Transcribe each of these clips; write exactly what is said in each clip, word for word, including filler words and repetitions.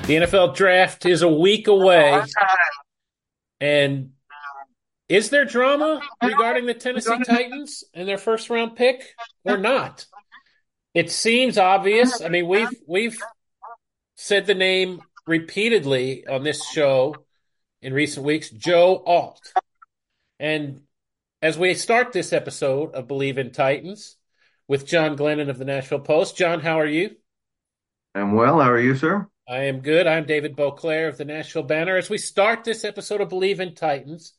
The N F L draft is a week away. And is there drama regarding the Tennessee Titans and their first round pick or not? It seems obvious. I mean, we've we've said the name repeatedly on this show in recent weeks, Joe Alt. And as we start this episode of Believe in Titans with John Glennon of the Nashville Post. John, how are you? I'm well. How are you, sir? I am good. I'm David Beauclair of the Nashville Banner. As we start this episode of Believe in Titans,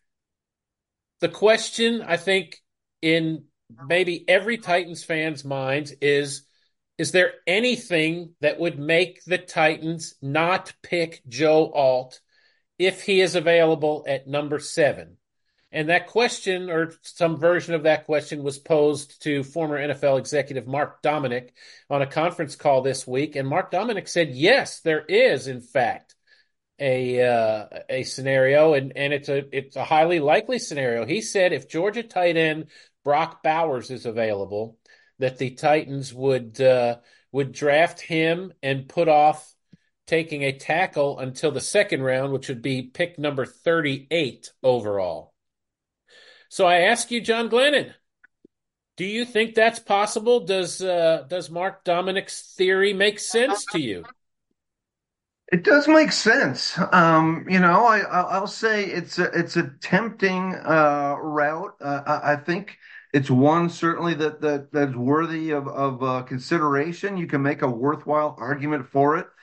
the question I think in maybe every Titans fan's mind is is there anything that would make the Titans not pick Joe Alt if he is available at number seven? And that question, or some version of that question, was posed to former N F L executive Mark Dominik on a conference call this week. And Mark Dominik said, yes, there is, in fact, a uh, a scenario, and, and it's a it's a highly likely scenario. He said if Georgia tight end Brock Bowers is available, that the Titans would uh, would draft him and put off taking a tackle until the second round, which would be pick number thirty-eight overall. So I ask you, John Glennon, do you think that's possible? Does uh, does Mark Dominik's theory make sense to you? It does make sense. Um, you know, I, I'll I'll say it's a it's a tempting uh, route. Uh, I, I think it's one certainly that that that's worthy of of uh, consideration. You can make a worthwhile argument for it,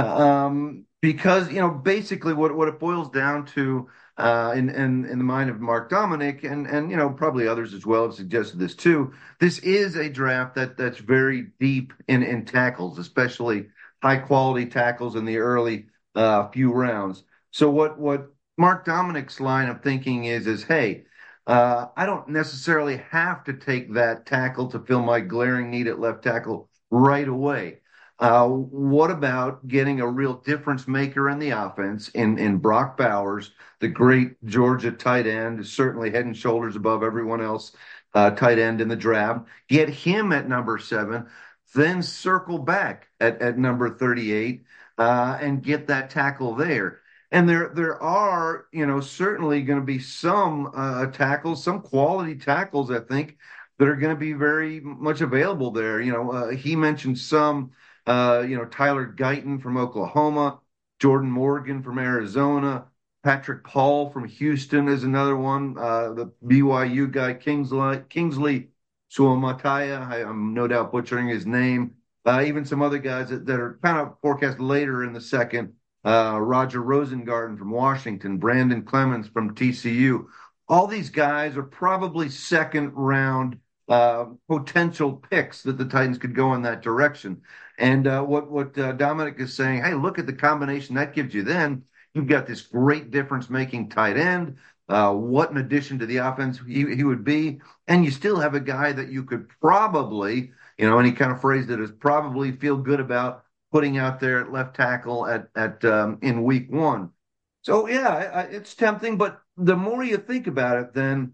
um, because you know basically what what it boils down to uh, in in in the mind of Mark Dominik and and you know probably others as well have suggested this too. This is a draft that that's very deep in in tackles, especially high quality tackles in the early uh, few rounds. So what what Mark Dominik's line of thinking is is hey, uh, I don't necessarily have to take that tackle to fill my glaring need at left tackle right away. Uh, what about getting a real difference maker in the offense in in Brock Bowers, the great Georgia tight end, certainly head and shoulders above everyone else uh, tight end in the draft. Get him at number seven, then circle back at, at number thirty-eight uh, and get that tackle there. And there there are, you know, certainly going to be some uh, tackles, some quality tackles, I think, that are going to be very much available there. You know, uh, he mentioned some, uh, you know, Tyler Guyton from Oklahoma, Jordan Morgan from Arizona, Patrick Paul from Houston is another one. Uh, the B Y U guy, Kingsley, Kingsley Suamataya, I, I'm no doubt butchering his name. Uh, even some other guys that, that are kind of forecast later in the second. Uh, Roger Rosengarten from Washington, Brandon Clemens from T C U. All these guys are probably second round uh, potential picks that the Titans could go in that direction. And uh, what what uh, Dominik is saying, hey, look at the combination that gives you. Then you've got this great difference making tight end. Uh, what an addition to the offense he, he would be. And you still have a guy that you could probably, you know, and he kind of phrased it as probably feel good about putting out there at left tackle at at um, in week one. So yeah, I, I, it's tempting, but the more you think about it, then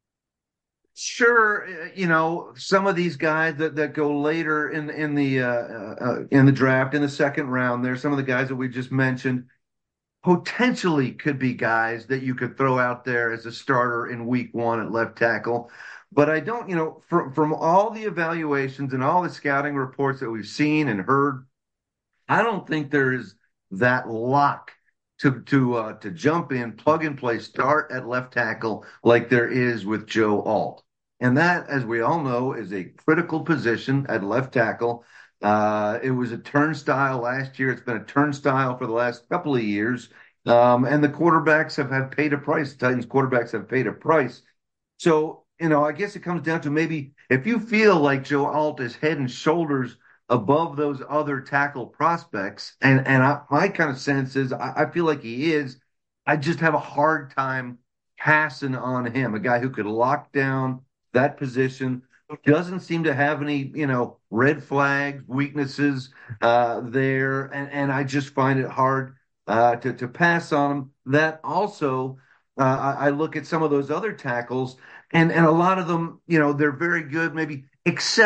sure, uh, you know, some of these guys that, that go later in in the uh, uh, uh, in the draft in the second round, there's some of the guys that we just mentioned potentially could be guys that you could throw out there as a starter in week one at left tackle. But I don't, you know, from from all the evaluations and all the scouting reports that we've seen and heard, I don't think there is that lock to to uh, to jump in, plug and play, start at left tackle like there is with Joe Alt. And that, as we all know, is a critical position at left tackle. Uh, it was a turnstile last year. It's been a turnstile for the last couple of years. Um, and the quarterbacks have, have paid a price. The Titans quarterbacks have paid a price. So, you know, I guess it comes down to maybe if you feel like Joe Alt is head and shoulders above those other tackle prospects, and and I, my kind of sense is I, I feel like he is. I just have a hard time passing on him, a guy who could lock down that position, doesn't seem to have any, you know, red flags, weaknesses uh, there, and and I just find it hard uh, to to pass on him. That also, uh, I, I look at some of those other tackles, and and a lot of them, you know, they're very good, maybe except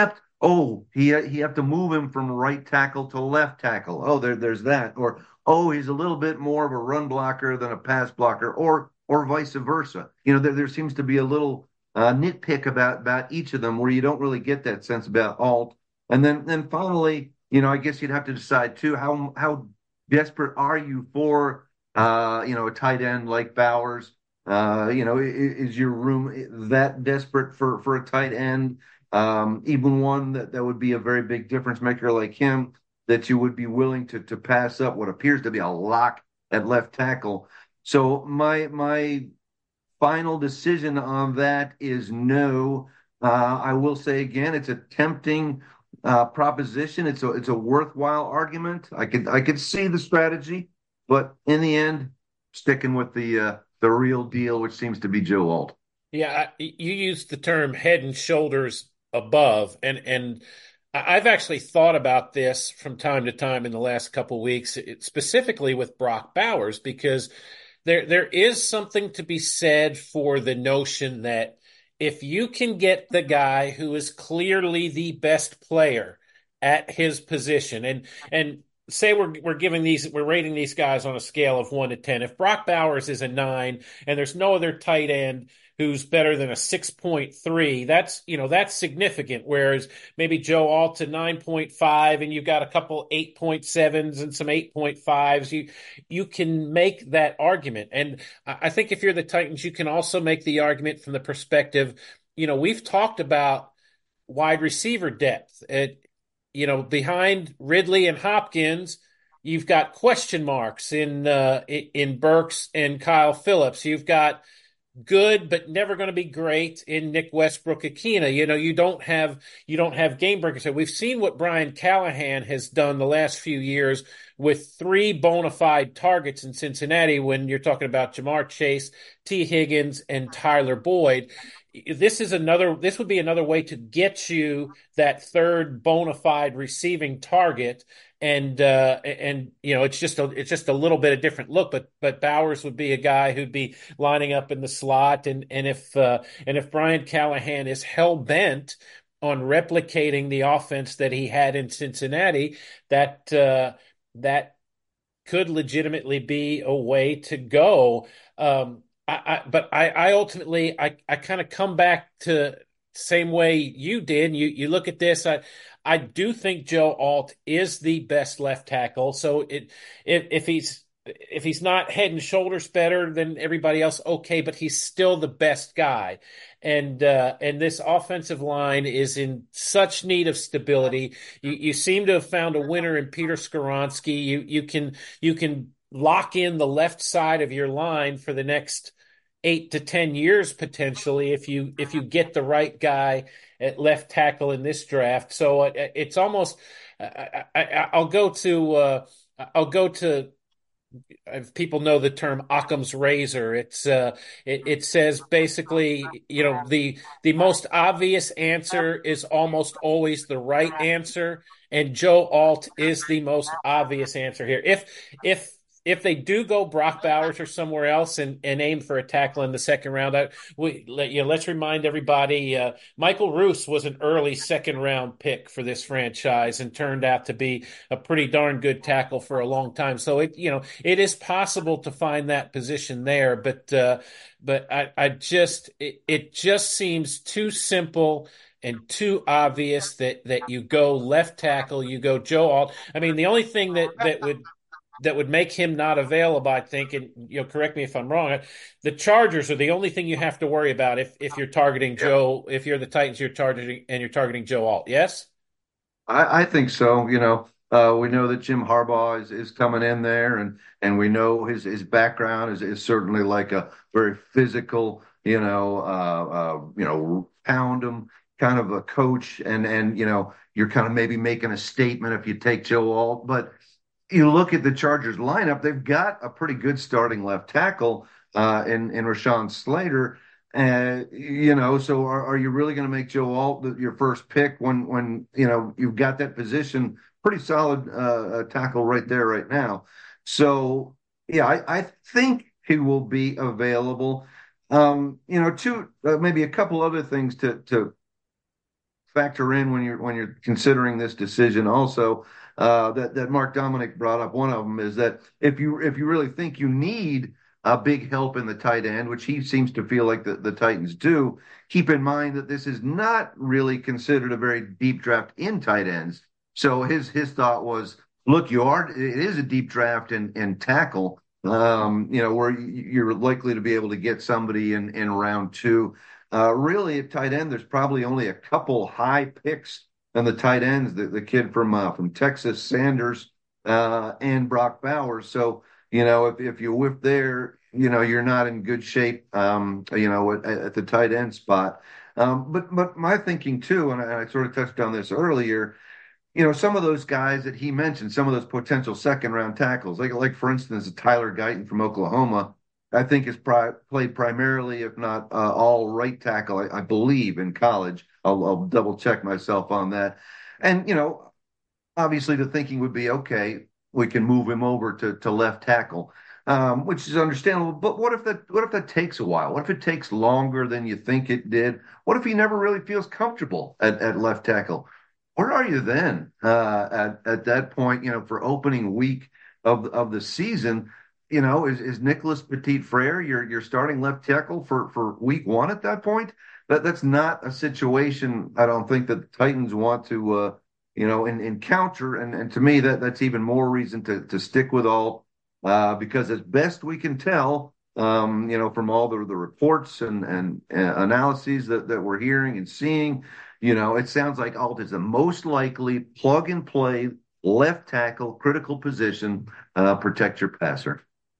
Oh, he he have to move him from right tackle to left tackle. Oh, there there's that. Or oh, he's a little bit more of a run blocker than a pass blocker, or or vice versa. You know, there there seems to be a little uh, nitpick about about each of them where you don't really get that sense about Alt. And then then finally, you know, I guess you'd have to decide too how how desperate are you for uh, you know, a tight end like Bowers? Uh, you know, is, is your room that desperate for for a tight end? Um, even one that, that would be a very big difference maker like him, that you would be willing to to pass up what appears to be a lock at left tackle. So my my final decision on that is no. Uh, I will say again, it's a tempting uh, proposition. It's a it's a worthwhile argument. I could I could see the strategy, but in the end, sticking with the uh, the real deal, which seems to be Joe Alt. Yeah, I, you used the term head and shoulders above, and and I- I've actually thought about this from time to time in the last couple of weeks, it- specifically with Brock Bowers, because there there is something to be said for the notion that if you can get the guy who is clearly the best player at his position, and and say we're we're giving these we're rating these guys on a scale of one to ten. If Brock Bowers is a nine and there's no other tight end who's better than a six point three, that's, you know, that's significant. Whereas maybe Joe Alt's a nine point five and you've got a couple eight point sevens and some eight point fives. You you can make that argument. And I think if you're the Titans, you can also make the argument from the perspective, you know, we've talked about wide receiver depth. It, you know, behind Ridley and Hopkins, you've got question marks in uh, in Burks and Kyle Phillips. You've got good but never going to be great in Nick Westbrook-Ikhine. You know, you don't have you don't have game breakers. So we've seen what Brian Callahan has done the last few years with three bona fide targets in Cincinnati when you're talking about Jamar Chase, T. Higgins, and Tyler Boyd. This is another this would be another way to get you that third bona fide receiving target, and uh, and you know, it's just a it's just a little bit of different look. But but Bowers would be a guy who'd be lining up in the slot, and and if uh, and if Brian Callahan is hell bent on replicating the offense that he had in Cincinnati, that uh, that could legitimately be a way to go. Um, I, I, but I, I ultimately I, I kind of come back to same way you did. You you look at this. I I do think Joe Alt is the best left tackle. So it if if he's if he's not head and shoulders better than everybody else, okay, but he's still the best guy. And uh, and this offensive line is in such need of stability. You you seem to have found a winner in Peter Skoronski. You you can you can lock in the left side of your line for the next eight to ten years potentially if you if you get the right guy at left tackle in this draft. So it, it's almost I, I, I'll go to uh, I'll go to if people know the term Occam's razor. It's uh, it, it says basically, you know, the the most obvious answer is almost always the right answer, and Joe Alt is the most obvious answer here. If if if they do go Brock Bowers or somewhere else and, and aim for a tackle in the second round, I, we you know, let's remind everybody uh, Michael Roos was an early second round pick for this franchise and turned out to be a pretty darn good tackle for a long time. So it you know it is possible to find that position there, but uh, but I, I just it, it just seems too simple and too obvious that that you go left tackle, you go Joe Alt. I mean, the only thing that that would that would make him not available, I think, and you know, correct me if I'm wrong. The Chargers are the only thing you have to worry about if if you're targeting Yeah. Joe. If you're the Titans, you're targeting and you're targeting Joe Alt. Yes. I, I think so. You know, uh, we know that Jim Harbaugh is, is coming in there, and and we know his his background is, is certainly like a very physical, you know, uh, uh, you know, pound him kind of a coach, and and you know, you're kind of maybe making a statement if you take Joe Alt, but you look at the Chargers lineup, they've got a pretty good starting left tackle uh, in in Rashawn Slater. Uh, you know, so are, are you really going to make Joe Alt the, your first pick when when you know you've got that position pretty solid uh, tackle right there right now? So yeah, I, I think he will be available. Um, you know, two uh, maybe a couple other things to to factor in when you're when you're considering this decision also uh, that that Mark Dominic brought up. One of them is that if you if you really think you need a big help in the tight end, which he seems to feel like the, the Titans do, keep in mind that this is not really considered a very deep draft in tight ends. So his his thought was, look, you are it is a deep draft in in tackle. Um, you know, where you're likely to be able to get somebody in in round two. Uh, really, at tight end, there's probably only a couple high picks on the tight ends. The, the kid from uh, from Texas, Sanders, uh, and Brock Bowers. So you know, if if you whiff there, you know, you're not in good shape. Um, you know, at, at the tight end spot. Um, but but my thinking too, and I, I sort of touched on this earlier. You know, some of those guys that he mentioned, some of those potential second round tackles, like like for instance, Tyler Guyton from Oklahoma, I think has pri- played primarily, if not uh, all, right tackle, I, I believe, in college. I'll, I'll double check myself on that. And you know, obviously the thinking would be, okay, we can move him over to to left tackle, um, which is understandable. But what if that what if that takes a while? What if it takes longer than you think it did? What if he never really feels comfortable at, at left tackle? Where are you then uh, at at that point? You know, for opening week of of the season, you know, is is Nicholas Petit Frere your your starting left tackle for for week one at that point? That that's not a situation I don't think that the Titans want to uh, you know in, encounter, and and to me that that's even more reason to to stick with all uh, because as best we can tell. Um, you know, from all the, the reports and, and uh, analyses that, that we're hearing and seeing, you know, it sounds like Alt is the most likely plug and play left tackle, critical position, uh, protect your passer.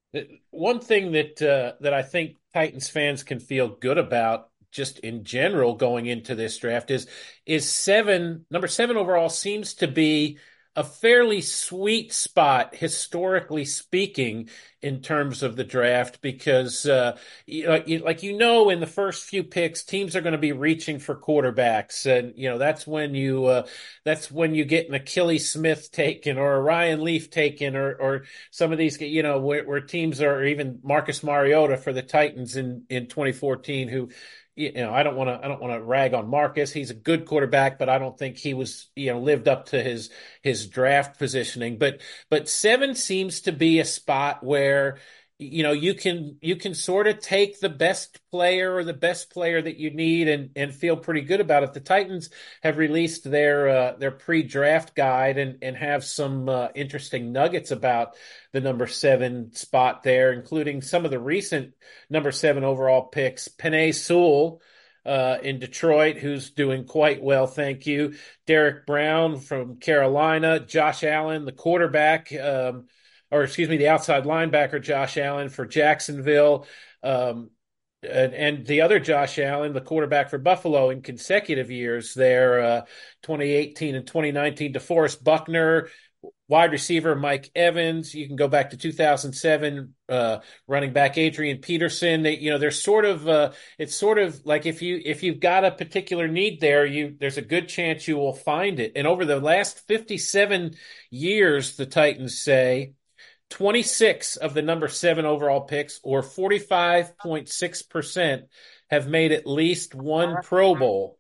One thing that uh, that I think Titans fans can feel good about just in general going into this draft is is seven number seven overall seems to be a fairly sweet spot historically speaking in terms of the draft because uh, you know, you, like you know in the first few picks teams are going to be reaching for quarterbacks and you know that's when you uh, that's when you get an Achilles Smith taken or a Ryan Leaf taken or or some of these you know where, where teams are or even Marcus Mariota for the Titans in in twenty fourteen who you know, I don't want to I don't want to rag on Marcus. He's a good quarterback, but I don't think he was, you know, lived up to his his draft positioning. But but seven seems to be a spot where you know you can you can sort of take the best player or the best player that you need and and feel pretty good about it. The Titans have released their uh, their pre-draft guide and and have some uh, interesting nuggets about the number seven spot there, including some of the recent number seven overall picks. Penei Sewell uh, in Detroit, who's doing quite well, thank you. Derek Brown from Carolina, Josh Allen, the quarterback. Um, or excuse me, the outside linebacker, Josh Allen for Jacksonville. Um, and, and the other Josh Allen, the quarterback for Buffalo in consecutive years there, uh, twenty eighteen and twenty nineteen, DeForest Buckner, wide receiver Mike Evans. You can go back to two thousand seven, uh, running back Adrian Peterson. They, you know, they're sort of, uh, it's sort of like if you if you've got a particular need there, you there's a good chance you will find it. And over the last fifty-seven years, the Titans say, twenty-six of the number seven overall picks, or forty-five point six percent, have made at least one Pro Bowl.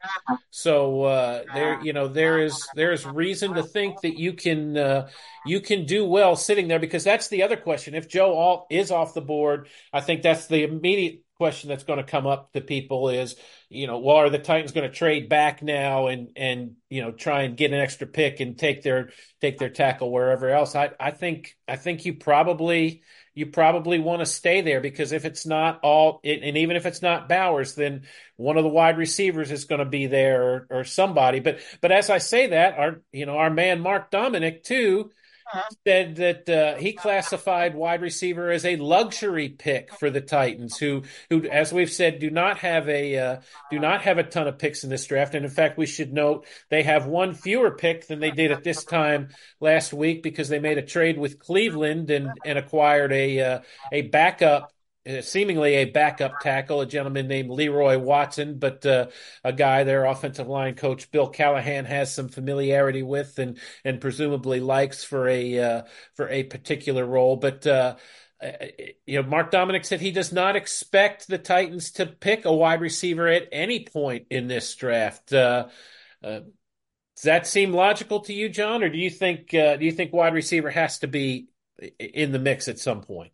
So uh, there, you know, there is there is reason to think that you can uh, you can do well sitting there because that's the other question. If Joe Alt is off the board, I think that's the immediate question that's going to come up to people is, you know, well, are the Titans going to trade back now and and you know try and get an extra pick and take their take their tackle wherever else? I I think I think you probably you probably want to stay there because if it's not all, and even if it's not Bowers, then one of the wide receivers is going to be there or, or somebody. But but as I say that, our you know our man Mark Dominic too said that uh, he classified wide receiver as a luxury pick for the Titans, who, who, as we've said, do not have a uh, do not have a ton of picks in this draft. And in fact, we should note they have one fewer pick than they did at this time last week because they made a trade with Cleveland and and acquired a uh, a backup. Uh, seemingly a backup tackle, a gentleman named Leroy Watson, but uh, a guy their offensive line coach Bill Callahan has some familiarity with and and presumably likes for a uh, for a particular role. But uh, uh, you know, Mark Dominic said he does not expect the Titans to pick a wide receiver at any point in this draft. Uh, Uh, does that seem logical to you, John, or do you think uh, do you think wide receiver has to be in the mix at some point?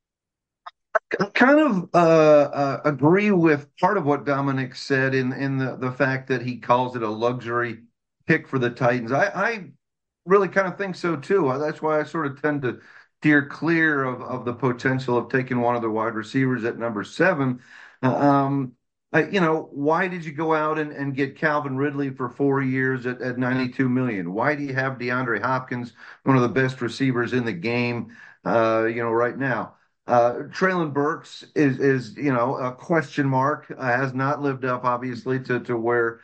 I kind of uh, uh, agree with part of what Dominic said in in the the fact that he calls it a luxury pick for the Titans. I, I really kind of think so too. Uh, That's why I sort of tend to steer clear of, of the potential of taking one of the wide receivers at number seven. Uh, Um, I, you know, why did you go out and, and get Calvin Ridley for four years at, at ninety-two million? Why do you have DeAndre Hopkins, one of the best receivers in the game, uh, you know, right now? Uh, Traylon Burks is is you know a question mark. Uh, has not lived up obviously to to where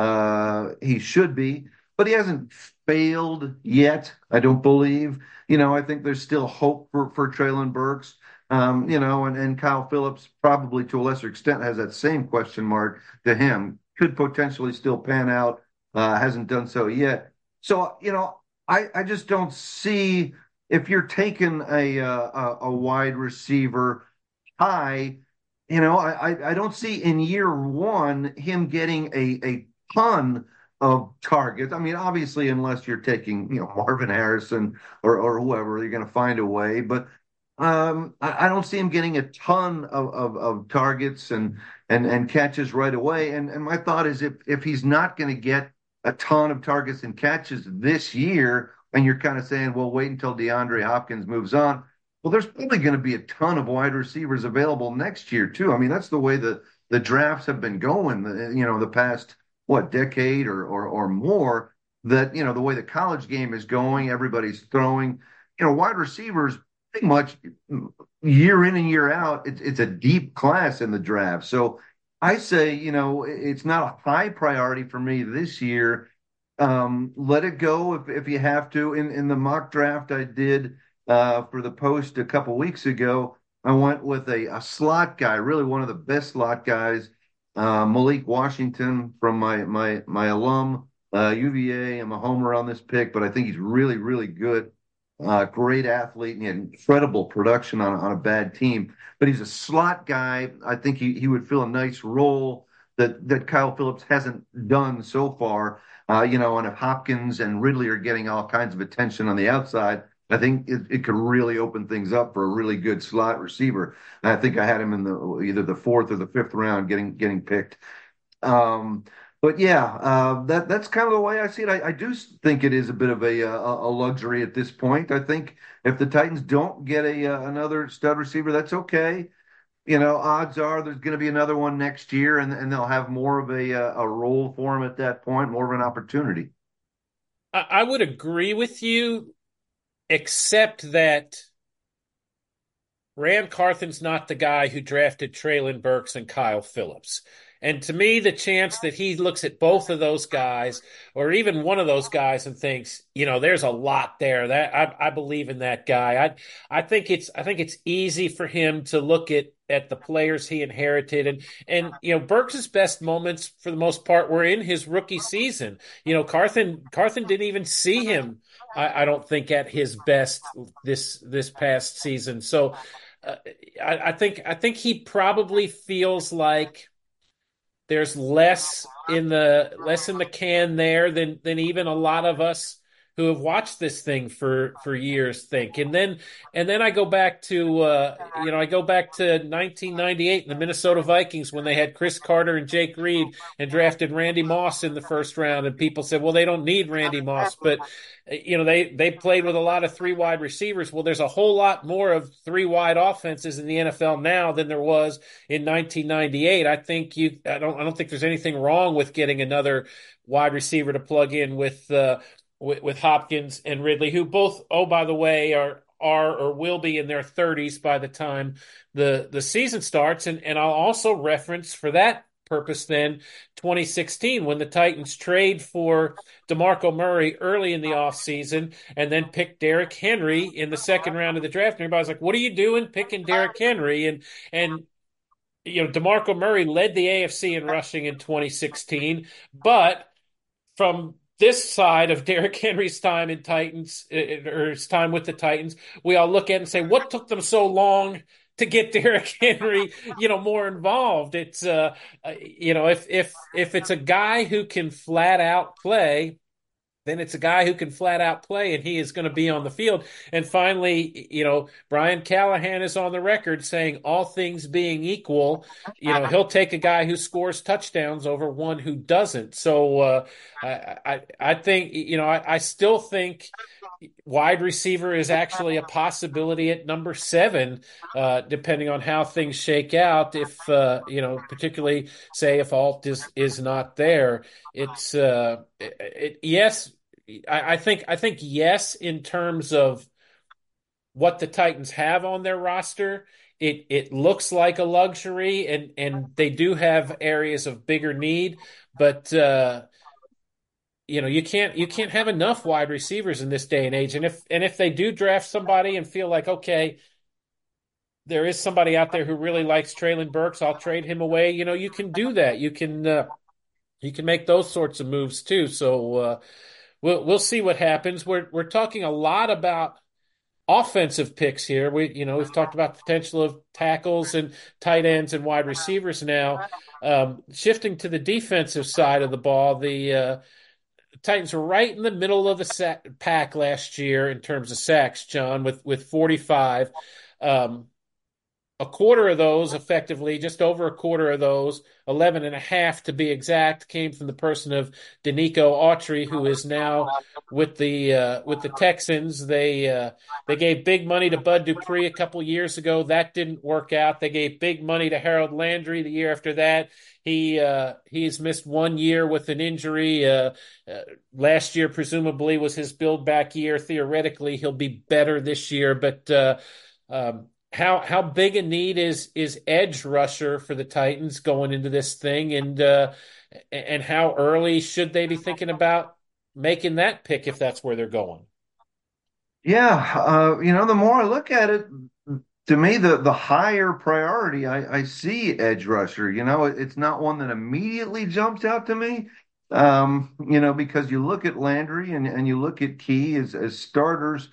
uh, he should be, but he hasn't failed yet. I don't believe. You know, I think there's still hope for for Traylon Burks. Um, you know, and and Kyle Phillips probably to a lesser extent has that same question mark to him. Could potentially still pan out. Uh, hasn't done so yet. So you know, I I just don't see if you're taking a uh, a, a wide receiver high, you know, I, I I don't see in year one him getting a a ton of targets. I mean, obviously, unless you're taking, you know, Marvin Harrison or or whoever, you're going to find a way. But um, I, I don't see him getting a ton of, of, of targets and and and catches right away. And and my thought is if if he's not going to get a ton of targets and catches this year, and you're kind of saying, well, wait until DeAndre Hopkins moves on. Well, there's probably going to be a ton of wide receivers available next year too. I mean, that's the way the the drafts have been going. The, you know, the past what decade or or or more. That you know the way the college game is going, everybody's throwing. You know, wide receivers pretty much year in and year out. It's it's a deep class in the draft. So I say, you know, it's not a high priority for me this year. Um, let it go if if you have to. In in the mock draft I did uh, for the Post a couple weeks ago, I went with a, a slot guy, really one of the best slot guys, uh, Malik Washington from my my my alum uh, U V A. I'm a homer on this pick, but I think he's really really good. Uh, great athlete and he had incredible production on on a bad team. But he's a slot guy. I think he he would fill a nice role that that Kyle Phillips hasn't done so far. Uh, you know, and if Hopkins and Ridley are getting all kinds of attention on the outside, I think it, it could really open things up for a really good slot receiver. And I think I had him in the either the fourth or the fifth round getting getting picked. Um, but yeah, uh, that that's kind of the way I see it. I, I do think it is a bit of a, a a luxury at this point. I think if the Titans don't get a uh, another stud receiver, that's okay. You know, odds are there's going to be another one next year, and and they'll have more of a uh, a role for him at that point, more of an opportunity. I, I would agree with you, except that Ran Carthon's not the guy who drafted Traylon Burks and Kyle Phillips. And to me, the chance that he looks at both of those guys, or even one of those guys, and thinks, you know, there's a lot there. That I, I believe in that guy. I I think it's I think it's easy for him to look at at the players he inherited, and and you know, Burks' best moments for the most part were in his rookie season. You know, Carthon Carthon didn't even see him. I, I don't think at his best this this past season. So uh, I, I think I think he probably feels like there's less in the less in the can there than than even a lot of us who have watched this thing for for years think. And then and then I go back to uh, you know I go back to nineteen ninety-eight and the Minnesota Vikings when they had Chris Carter and Jake Reed and drafted Randy Moss in the first round, and people said, well, they don't need Randy Moss, but you know they they played with a lot of three wide receivers. Well, there's a whole lot more of three wide offenses in the N F L now than there was in nineteen ninety-eight. I think you I don't I don't think there's anything wrong with getting another wide receiver to plug in with uh, with, with Hopkins and Ridley, who both, oh, by the way, are are or will be in their thirties by the time the the season starts. And and I'll also reference for that purpose then twenty sixteen when the Titans trade for DeMarco Murray early in the offseason and then pick Derrick Henry in the second round of the draft. And everybody's like, what are you doing picking Derrick Henry? And and you know, DeMarco Murray led the A F C in rushing in twenty sixteen, but from this side of Derrick Henry's time in Titans, or his time with the Titans, we all look at it and say, what took them so long to get Derrick Henry, you know, more involved. It's uh, uh, you know, if if if it's a guy who can flat out play, then it's a guy who can flat out play and he is going to be on the field. And finally, you know, Brian Callahan is on the record saying all things being equal, you know, he'll take a guy who scores touchdowns over one who doesn't. So uh, I, I I think, you know, I, I still think wide receiver is actually a possibility at number seven, uh, depending on how things shake out. If, uh, you know, particularly say if Alt is, is not there, it's, uh, it, it, yes, I, I think, I think yes, in terms of what the Titans have on their roster. It, it looks like a luxury and, and they do have areas of bigger need, but, uh, you know you can't you can't have enough wide receivers in this day and age, and if and if they do draft somebody and feel like, okay, there is somebody out there who really likes Traylon Burks, I'll trade him away. You know you can do that. You can uh, you can make those sorts of moves too. So uh, we'll we'll see what happens. We're we're talking a lot about offensive picks here. We you know we've talked about the potential of tackles and tight ends and wide receivers now. Um, shifting to the defensive side of the ball, the uh, Titans were right in the middle of the sack pack last year in terms of sacks, John, with with forty-five. Um, a quarter of those, effectively, just over a quarter of those, eleven and a half to be exact, came from the person of Denico Autry, who is now with the uh, with the Texans. They uh, they gave big money to Bud Dupree a couple years ago. That didn't work out. They gave big money to Harold Landry the year after that. He uh, he's missed one year with an injury. Uh, uh, last year, presumably, was his build back year. Theoretically, he'll be better this year, but uh, um, how how big a need is is edge rusher for the Titans going into this thing, and uh, and how early should they be thinking about making that pick if that's where they're going? Yeah, uh, you know, the more I look at it, to me, the the higher priority I, I see edge rusher. You know, it, it's not one that immediately jumps out to me. Um, you know, because you look at Landry and, and you look at Key as as starters.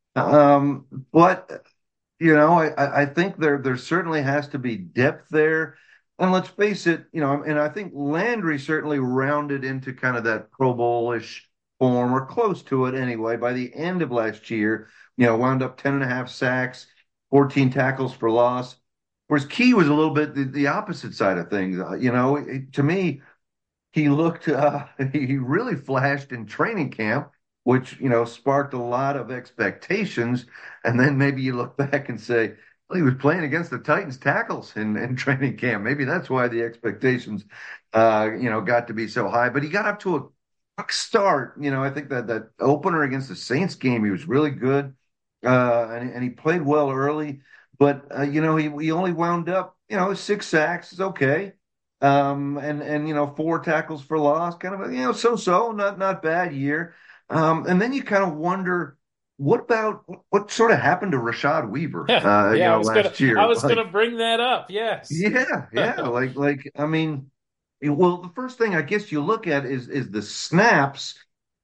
Um, but you know, I, I think there there certainly has to be depth there. And let's face it, you know, and I think Landry certainly rounded into kind of that Pro Bowl-ish form or close to it anyway by the end of last year. You know, wound up ten and a half sacks, fourteen tackles for loss. Whereas Key was a little bit the, the opposite side of things. Uh, you know, it, to me, he looked uh, he really flashed in training camp, which you know sparked a lot of expectations. And then maybe you look back and say, well, he was playing against the Titans tackles in, in training camp. Maybe that's why the expectations, uh, you know, got to be so high. But he got up to a quick start. You know, I think that that opener against the Saints game, he was really good, uh, and, and he played well early. But uh, you know, he he only wound up, you know, six sacks is okay. Um, and and you know, four tackles for loss, kind of a, you know, so-so, not not bad year. Um, and then you kind of wonder, what about what sort of happened to Rashad Weaver, uh, you Yeah, I know, was gonna last year? I was Like, gonna bring that up. Yes. yeah, yeah, like like I mean, well, the first thing I guess you look at is is the snaps,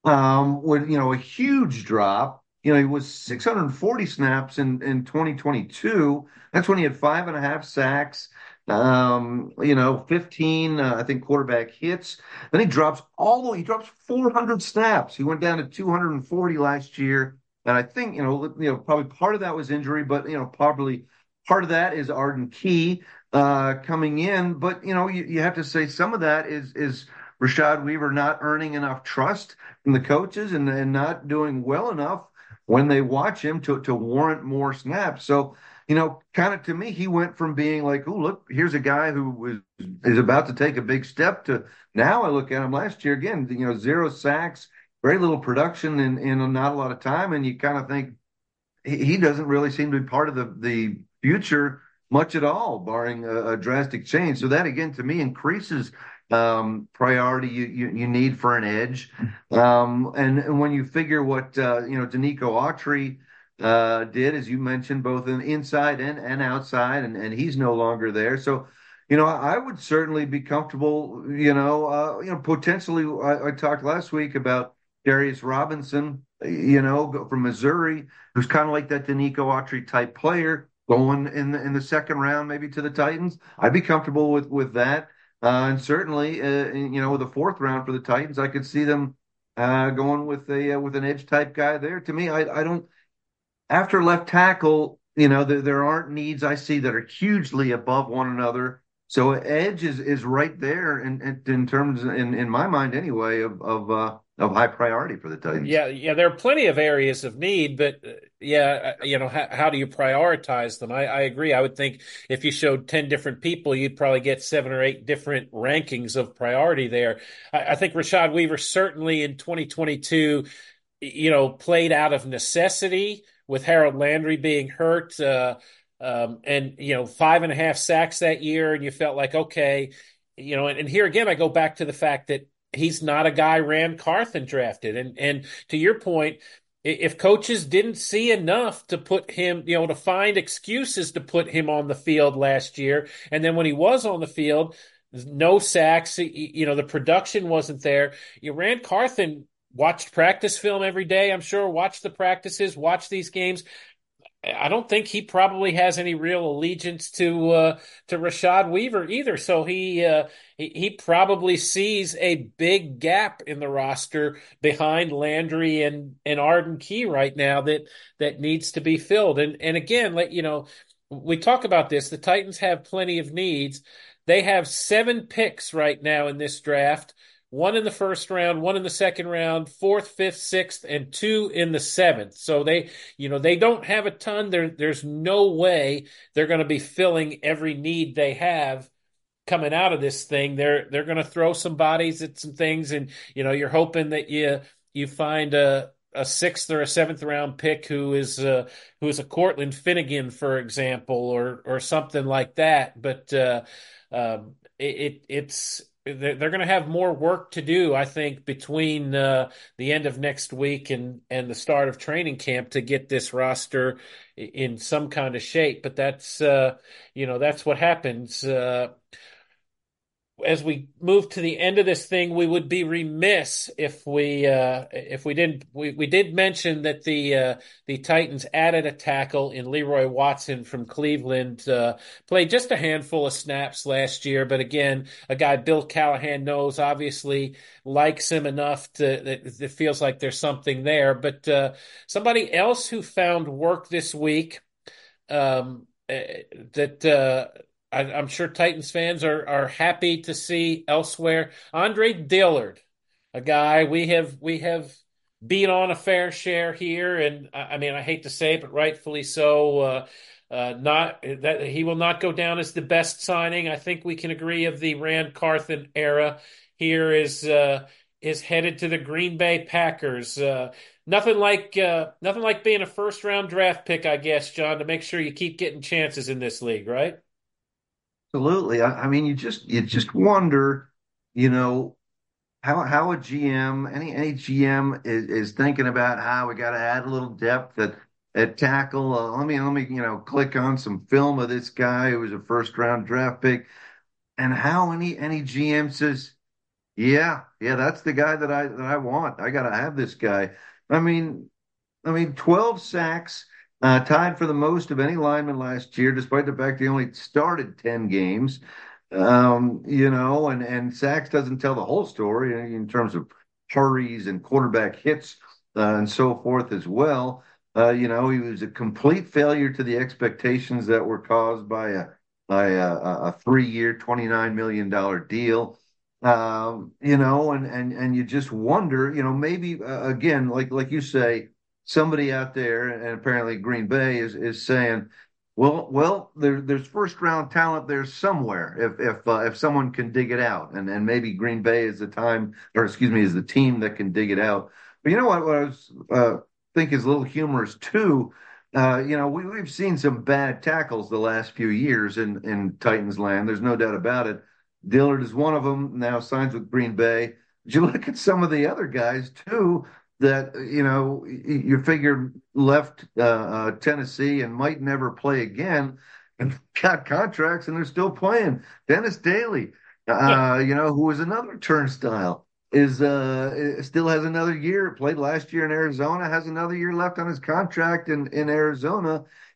um, with you know a huge drop. You know, he was six hundred forty snaps in in twenty twenty-two. That's when he had five and a half sacks. Um, you know, fifteen, uh, I think quarterback hits. Then he drops all the way. He drops four hundred snaps. He went down to two hundred forty last year. And I think, you know, you know, probably part of that was injury, but you know, probably part of that is Arden Key uh, coming in. But you know, you, you have to say some of that is is Rashad Weaver not earning enough trust from the coaches and, and not doing well enough when they watch him to to warrant more snaps. So, you know, kind of to me, he went from being like, oh, look, here's a guy who was is about to take a big step to now I look at him last year again, you know, zero sacks, very little production in, in not a lot of time. And you kind of think he, he doesn't really seem to be part of the, the future much at all, barring a, a drastic change. So that again, to me, increases um, priority you, you, you need for an edge. Um, and, and when you figure what, uh, you know, Denico Autry uh, did, as you mentioned, both in inside and, and outside, and, and he's no longer there. So, you know, I would certainly be comfortable, you know, uh, you know, potentially, I, I talked last week about Darius Robinson, you know, from Missouri, who's kind of like that Denico Autry type player. going in the in the second round, maybe to the Titans. I'd be comfortable with with that. Uh, and certainly, uh, you know, with the fourth round for the Titans, I could see them uh, going with a uh, with an edge type guy there. To me, I I don't after left tackle, you know, there, there aren't needs I see that are hugely above one another. So edge is is right there in in, in terms in in my mind anyway of of uh, of high priority for the Titans. Yeah, yeah, there are plenty of areas of need, but uh, yeah, uh, you know, how, how do you prioritize them? I, I agree. I would think if you showed ten different people, you'd probably get seven or eight different rankings of priority there. I, I think Rashad Weaver certainly in twenty twenty-two, you know, played out of necessity with Harold Landry being hurt, uh, um, and, you know, five and a half sacks that year. And you felt like, okay, you know, and, and here again, I go back to the fact that he's not a guy Ran Carthon drafted. And and to your point, if coaches didn't see enough to put him, you know, to find excuses to put him on the field last year, and then when he was on the field, no sacks, you know, the production wasn't there. You Ran Carthon watched practice film every day, I'm sure, watched the practices, watched these games. I don't think he probably has any real allegiance to uh, to Rashad Weaver either. So he, uh, he he probably sees a big gap in the roster behind Landry and and Arden Key right now that that needs to be filled. And and again, like you know, we talk about this. The Titans have plenty of needs. They have seven picks right now in this draft. One in the first round, one in the second round, fourth, fifth, sixth, and two in the seventh. So they you know, they don't have a ton. There, there's no way they're going to be filling every need they have coming out of this thing. They're they're going to throw some bodies at some things, and you know, you're hoping that you you find a a sixth or a seventh round pick who is uh, who is a Cortland Finnegan, for example, or or something like that. But uh, um, it, it it's they're, they're going to have more work to do, I think, between uh, the end of next week and and the start of training camp to get this roster in some kind of shape. But that's uh, you know that's what happens. Uh, as we move to the end of this thing, we would be remiss if we uh, if we didn't. We, we did mention that the uh, the Titans added a tackle in Leroy Watson from Cleveland. Uh, played just a handful of snaps last year, but again, a guy Bill Callahan knows, obviously likes him enough to that it feels like there's something there. But uh, somebody else who found work this week, um, eh, that. Uh, I, I'm sure Titans fans are are happy to see elsewhere. Andre Dillard, a guy we have we have beat on a fair share here, and I, I mean I hate to say it, but rightfully so. Uh, uh, not that he will not go down as the best signing. I think we can agree of the Rand Carthon era. Here is uh, is headed to the Green Bay Packers. Uh, nothing like uh, nothing like being a first round draft pick, I guess, John, to make sure you keep getting chances in this league, right? Absolutely. I, I mean, you just you just wonder, you know, how how a G M, any any G M is, is thinking about how we got to add a little depth at at tackle. Uh, let me let me you know click on some film of this guy who was a first round draft pick, and how any any G M says, yeah, yeah, that's the guy that I that I want. I got to have this guy. I mean, I mean, twelve sacks, uh, tied for the most of any lineman last year, despite the fact he only started ten games. Um, you know, and and sacks doesn't tell the whole story in terms of hurries and quarterback hits uh, and so forth as well. Uh, you know, he was a complete failure to the expectations that were caused by a by a, a three-year, twenty-nine million dollar deal. Um, you know, and and and you just wonder, you know, maybe uh, again, like like you say, somebody out there, and apparently Green Bay is is saying, well, well, there, there's first round talent there somewhere if if uh, if someone can dig it out, and and maybe Green Bay is the time, or excuse me, is the team that can dig it out. But you know what? What I was uh, think is a little humorous too. Uh, you know, we we've seen some bad tackles the last few years in in Titans land. There's no doubt about it. Dillard is one of them. Now signs with Green Bay. But you look at some of the other guys too that you know you figure left uh, uh, Tennessee and might never play again, and got contracts and they're still playing. Dennis Daly, uh, you know, who was another turnstile, is uh, still has another year. Played last year in Arizona, has another year left on his contract in in Arizona.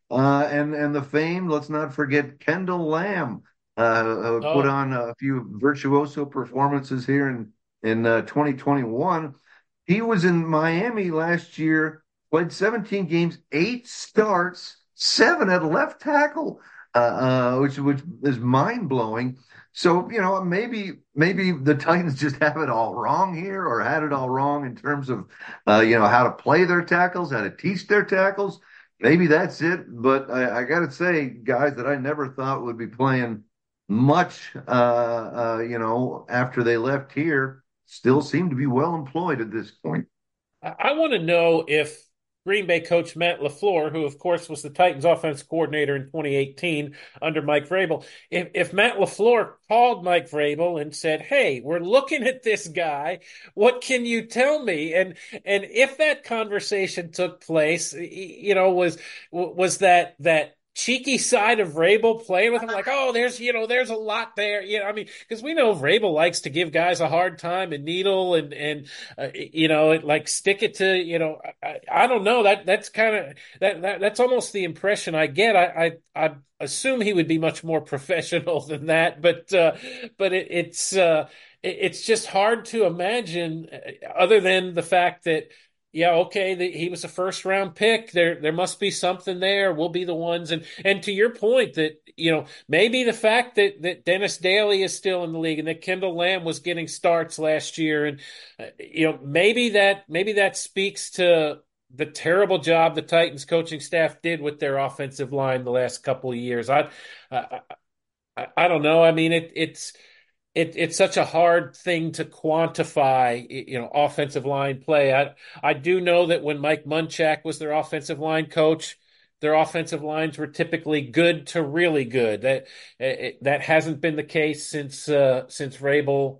Uh, and and the famed, let's not forget Kendall Lamb, uh, who put Oh, on a few virtuoso performances here in in uh, twenty twenty-one. He was in Miami last year, played seventeen games, eight starts, seven at left tackle, uh, uh, which which is mind blowing. So, you know, maybe maybe the Titans just have it all wrong here, or had it all wrong in terms of, uh, you know, how to play their tackles, how to teach their tackles. Maybe that's it. But I, I got to say, guys that I never thought would be playing much, uh, uh, you know, after they left here, still seem to be well employed at this point. I, I want to know if Green Bay coach Matt LaFleur, who of course was the Titans offense coordinator in twenty eighteen under Mike Vrabel, if, if Matt LaFleur called Mike Vrabel and said, "Hey, we're looking at this guy. What can you tell me?" And and if that conversation took place, you know, was was that that cheeky side of Vrabel playing with him, like, oh, there's, you know, there's a lot there. You know, I mean, because we know Vrabel likes to give guys a hard time and needle and and uh, you know, it, like stick it to, you know, I, I don't know, that that's kind of that, that that's almost the impression I get. I I, I assume he would be much more professional than that, but uh, but it, it's uh, it, it's just hard to imagine, uh, other than the fact that, yeah, okay, the, he was a first round pick. There, there must be something there. We'll be the ones. And and to your point that, you know, maybe the fact that that Dennis Daly is still in the league and that Kendall Lamb was getting starts last year, and uh, you know, maybe that maybe that speaks to the terrible job the Titans coaching staff did with their offensive line the last couple of years. I, I, I, I don't know. I mean, it, it's it, it's such a hard thing to quantify, you know, offensive line play. I I do know that when Mike Munchak was their offensive line coach, their offensive lines were typically good to really good. That it, that hasn't been the case since uh, since Vrabel,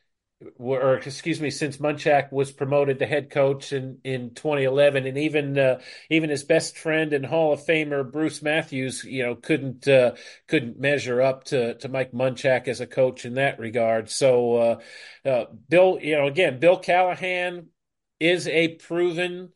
or excuse me, since Munchak was promoted to head coach in, in twenty eleven, and even uh, even his best friend and Hall of Famer Bruce Matthews, you know, couldn't uh, couldn't measure up to to Mike Munchak as a coach in that regard. So, uh, uh, Bill, you know, again, Bill Callahan is a proven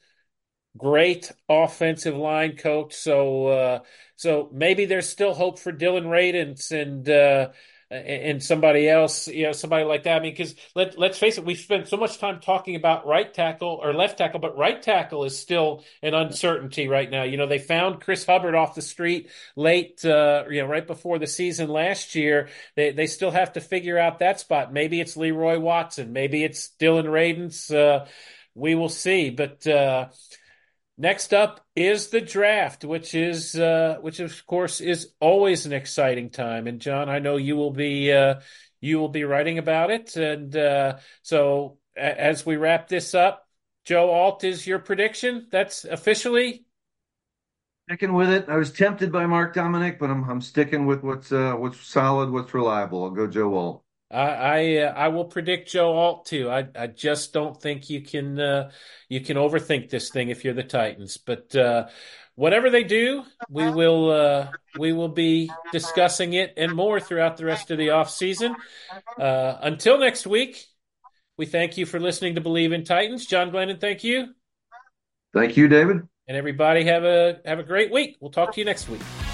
great offensive line coach. So uh, so maybe there's still hope for Dylan Radins and uh, and somebody else, you know, somebody like that. I mean, because let let's face it, we've spent so much time talking about right tackle or left tackle, but right tackle is still an uncertainty right now. You know, they found Chris Hubbard off the street late, uh, you know, right before the season last year. They they still have to figure out that spot. Maybe it's Leroy Watson, maybe it's Dylan Radins. Uh, we will see, but. Uh, Next up is the draft, which is uh, which of course is always an exciting time. And John, I know you will be uh, you will be writing about it. And uh, so a- as we wrap this up, Joe Alt is your prediction. That's officially. Sticking with it. I was tempted by Mark Dominic, but I'm I'm sticking with what's uh, what's solid, what's reliable. I'll go Joe Wall. I I, uh, I will predict Joe Alt too. I I just don't think you can uh, you can overthink this thing if you're the Titans. But uh, whatever they do, we will uh, we will be discussing it and more throughout the rest of the off season. Uh, until next week, we thank you for listening to Believe in Titans. John Glennon, thank you, Thank you, David. and everybody have a have a great week. We'll talk to you next week.